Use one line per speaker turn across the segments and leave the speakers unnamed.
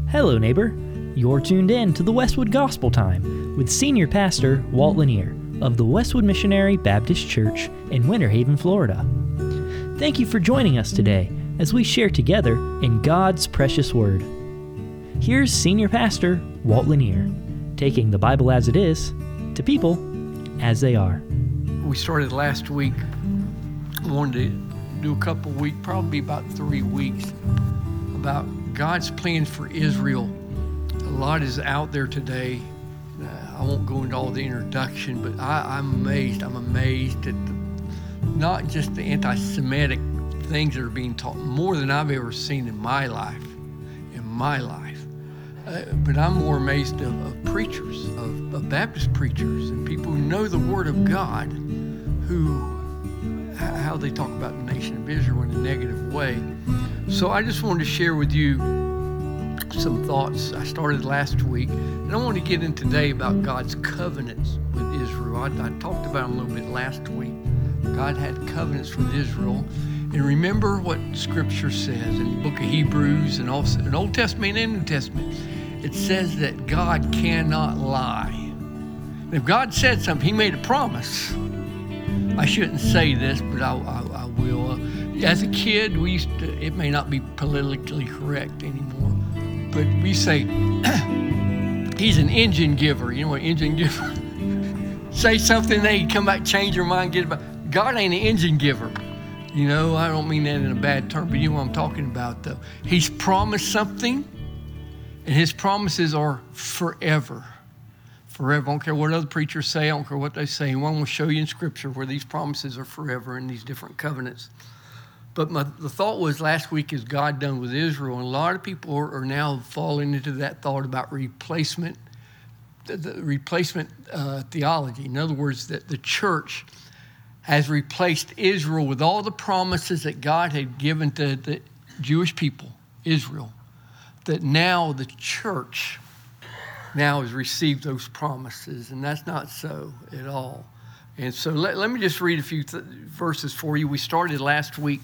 Hello, neighbor. You're tuned in to the Westwood Gospel Time with Senior Pastor Walt Lanier of the Westwood Missionary Baptist Church in Winter Haven, Florida. Thank you for joining us today as we share together in God's precious Word. Here's Senior Pastor Walt Lanier, taking the Bible as it is to people as they are.
We started last week. I wanted to do a couple weeks, probably about 3 weeks, about God's plans for Israel. A lot is out there today. I won't go into all the introduction, but I'm amazed. I'm amazed at not just the anti-Semitic things that are being taught, more than I've ever seen in my life. But I'm more amazed of preachers, of Baptist preachers, and people who know the Word of God, how they talk about the nation of Israel in a negative way. So I just wanted to share with you some thoughts. I started last week, and I want to get in today about God's covenants with Israel. I talked about them a little bit last week. God had covenants with Israel. And remember what Scripture says in the book of Hebrews and also in Old Testament and New Testament. It says that God cannot lie. And if God said something, He made a promise. I shouldn't say this, but I will. As a kid, we used to, it may not be politically correct anymore, but we say, He's an engine giver. You know what engine giver? Say something, they come back, change your mind, get it back. God ain't an engine giver. You know, I don't mean that in a bad term, but you know what I'm talking about, though. He's promised something, and His promises are forever. Forever. I don't care what other preachers say. I don't care what they say. One will show you in Scripture where these promises are forever in these different covenants. But the thought was last week, is God done with Israel? And a lot of people are now falling into that thought about replacement, the replacement theology. In other words, that the church has replaced Israel with all the promises that God had given to the Jewish people, Israel, that now the church now has received those promises, and that's not so at all. And so let me just read a few verses for you. We started last week.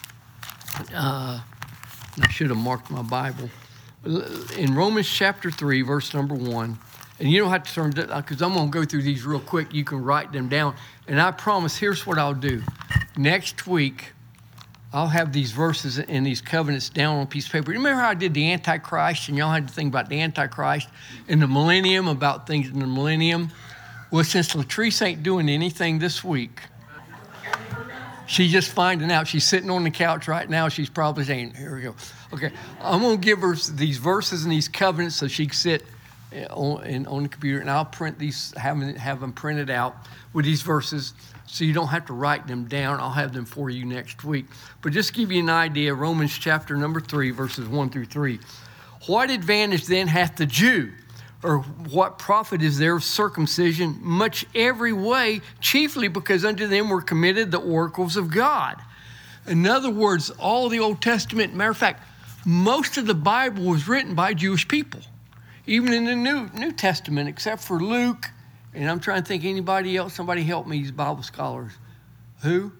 I should have marked my Bible. In Romans chapter 3, verse number 1, and you don't have to turn, because I'm going to go through these real quick. You can write them down. And I promise, here's what I'll do. Next week, I'll have these verses and these covenants down on a piece of paper. Remember how I did the Antichrist, and y'all had to think about the Antichrist and the millennium, about things in the millennium? Well, since Latrice ain't doing anything this week, she's just finding out. She's sitting on the couch right now. She's probably saying, here we go. Okay, I'm going to give her these verses and these covenants so she can sit on the computer, and I'll print these, have them printed out with these verses so you don't have to write them down. I'll have them for you next week. But just to give you an idea, Romans chapter number 3, verses 1 through 3. What advantage then hath the Jew? Or what profit is there of circumcision? Much every way, chiefly because unto them were committed the oracles of God. In other words, all the Old Testament, matter of fact, most of the Bible was written by Jewish people. Even in the New Testament, except for Luke, and I'm trying to think anybody else. Somebody help me, these Bible scholars. Who?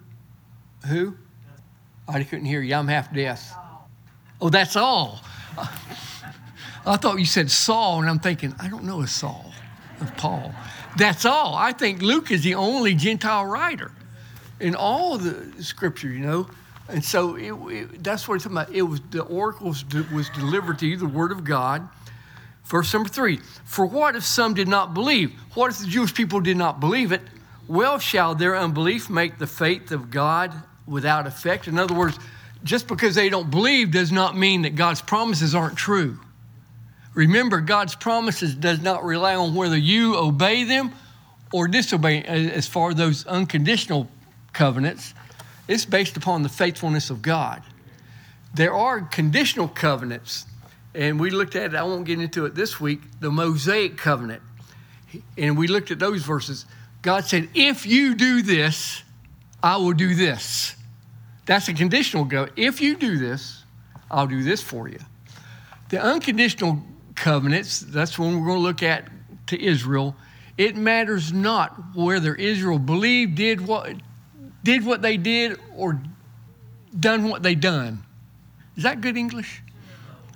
I couldn't hear you. I'm half deaf. Oh, that's all. I thought you said Saul, and I'm thinking, I don't know a Saul of Paul. That's all. I think Luke is the only Gentile writer in all the Scripture, you know. And so that's what it's talking about. It was the oracles was delivered to you, the Word of God. Verse number 3, for what if some did not believe? What if the Jewish people did not believe it? Well, shall their unbelief make the faith of God without effect? In other words, just because they don't believe does not mean that God's promises aren't true. Remember, God's promises does not rely on whether you obey them or disobey. As far as those unconditional covenants, it's based upon the faithfulness of God. There are conditional covenants. And we looked at it, I won't get into it this week, the Mosaic covenant. And we looked at those verses. God said, if you do this, I will do this. That's a conditional covenant. If you do this, I'll do this for you. The unconditional covenants, that's when we're going to look at to Israel. It matters not whether Israel believed, did what they did, or done what they done. Is that good English?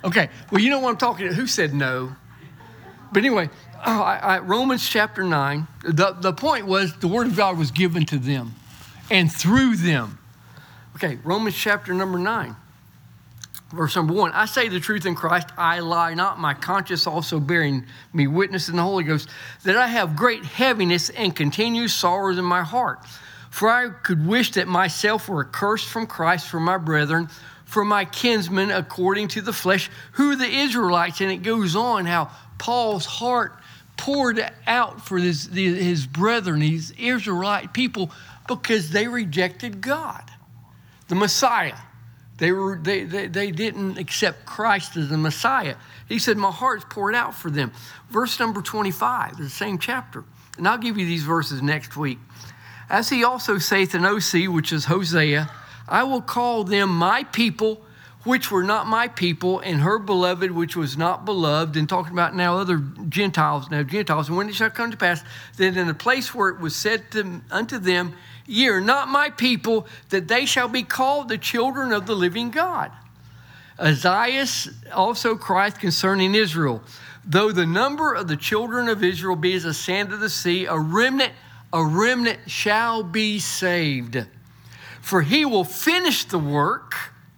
Okay, well, you know what I'm talking about. Who said no? But anyway, Romans chapter 9, the point was the Word of God was given to them and through them. Okay, Romans chapter number 9, verse number 1. I say the truth in Christ, I lie not, my conscience also bearing me witness in the Holy Ghost, that I have great heaviness and continued sorrows in my heart. For I could wish that myself were accursed from Christ for my brethren, for my kinsmen according to the flesh, who are the Israelites. And it goes on how Paul's heart poured out for his brethren, these Israelite people, because they rejected God, the Messiah. They didn't accept Christ as the Messiah. He said, my heart's poured out for them. Verse number 25, the same chapter. And I'll give you these verses next week. As he also saith in OC, which is Hosea, I will call them my people, which were not my people, and her beloved, which was not beloved. And talking about now other Gentiles. And when it shall come to pass, that in the place where it was said unto them, ye are not my people, that they shall be called the children of the living God. Isaiah also crieth concerning Israel, though the number of the children of Israel be as the sand of the sea, a remnant shall be saved. For he will finish the work.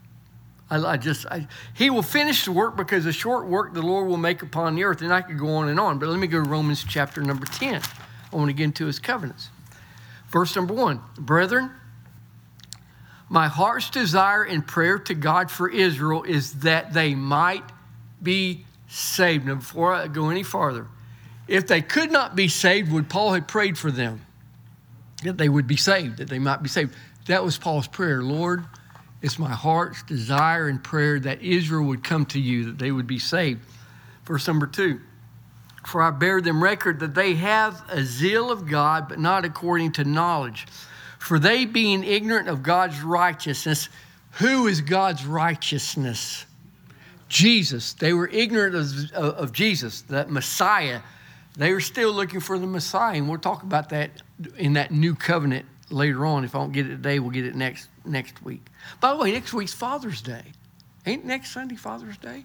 He will finish the work, because a short work the Lord will make upon the earth. And I could go on and on, but let me go to Romans chapter number 10. I want to get into his covenants. Verse number 1, brethren, my heart's desire and prayer to God for Israel is that they might be saved. Now, before I go any farther, if they could not be saved, would Paul have prayed for them? That they would be saved, that they might be saved. That was Paul's prayer. Lord, it's my heart's desire and prayer that Israel would come to you, that they would be saved. Verse number 2, for I bear them record that they have a zeal of God, but not according to knowledge. For they being ignorant of God's righteousness, who is God's righteousness? Jesus. They were ignorant of Jesus, that Messiah. They were still looking for the Messiah, and we'll talk about that in that new covenant later on. If I don't get it today, we'll get it next week. By the way, next week's Father's Day. Ain't next Sunday Father's Day?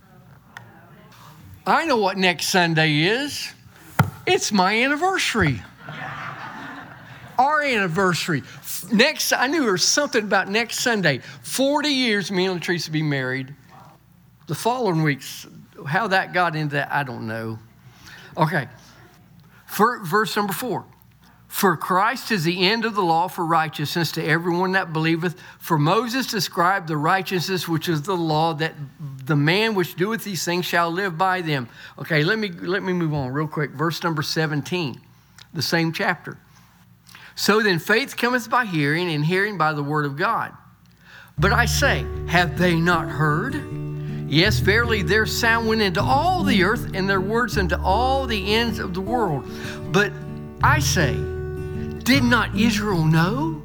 I know what next Sunday is. It's my anniversary. Our anniversary. I knew there was something about next Sunday. 40 years me and Latrice will be married. The following weeks, how that got into that, I don't know. Okay. Verse number 4. For Christ is the end of the law for righteousness to everyone that believeth. For Moses described the righteousness which is the law, that the man which doeth these things shall live by them. Okay, let me move on real quick. Verse number 17, the same chapter. So then faith cometh by hearing, and hearing by the word of God. But I say, have they not heard? Yes, verily, their sound went into all the earth, and their words into all the ends of the world. But I say, did not Israel know?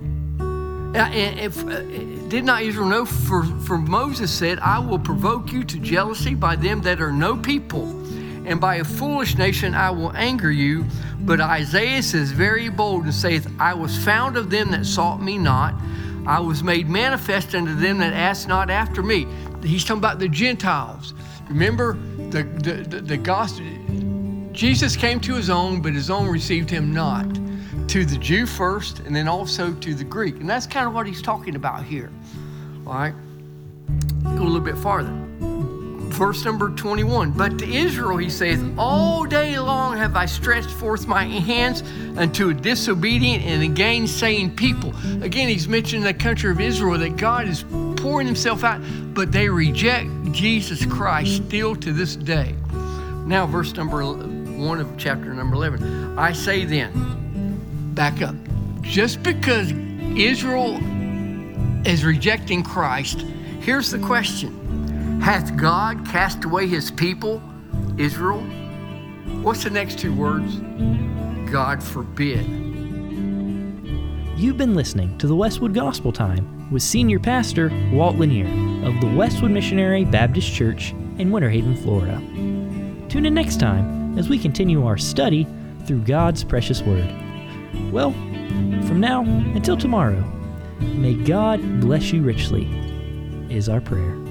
Did not Israel know? For Moses said, I will provoke you to jealousy by them that are no people, and by a foolish nation I will anger you. But Isaiah is very bold and saith, I was found of them that sought me not. I was made manifest unto them that asked not after me. He's talking about the Gentiles. Remember, the gospel. Jesus came to his own, but his own received him not. To the Jew first, and then also to the Greek. And that's kind of what he's talking about here. All right? Go a little bit farther. Verse number 21. But to Israel he saith, all day long have I stretched forth my hands unto a disobedient and a gainsaying people. Again, he's mentioning the country of Israel, that God is pouring himself out, but they reject Jesus Christ still to this day. Now, verse number 1 of chapter number 11. I say then, back up. Just because Israel is rejecting Christ, here's the question. Hath God cast away his people, Israel? What's the next two words? God forbid.
You've been listening to the Westwood Gospel Time with Senior Pastor Walt Lanier of the Westwood Missionary Baptist Church in Winter Haven, Florida. Tune in next time as we continue our study through God's precious Word. Well, from now until tomorrow, may God bless you richly, is our prayer.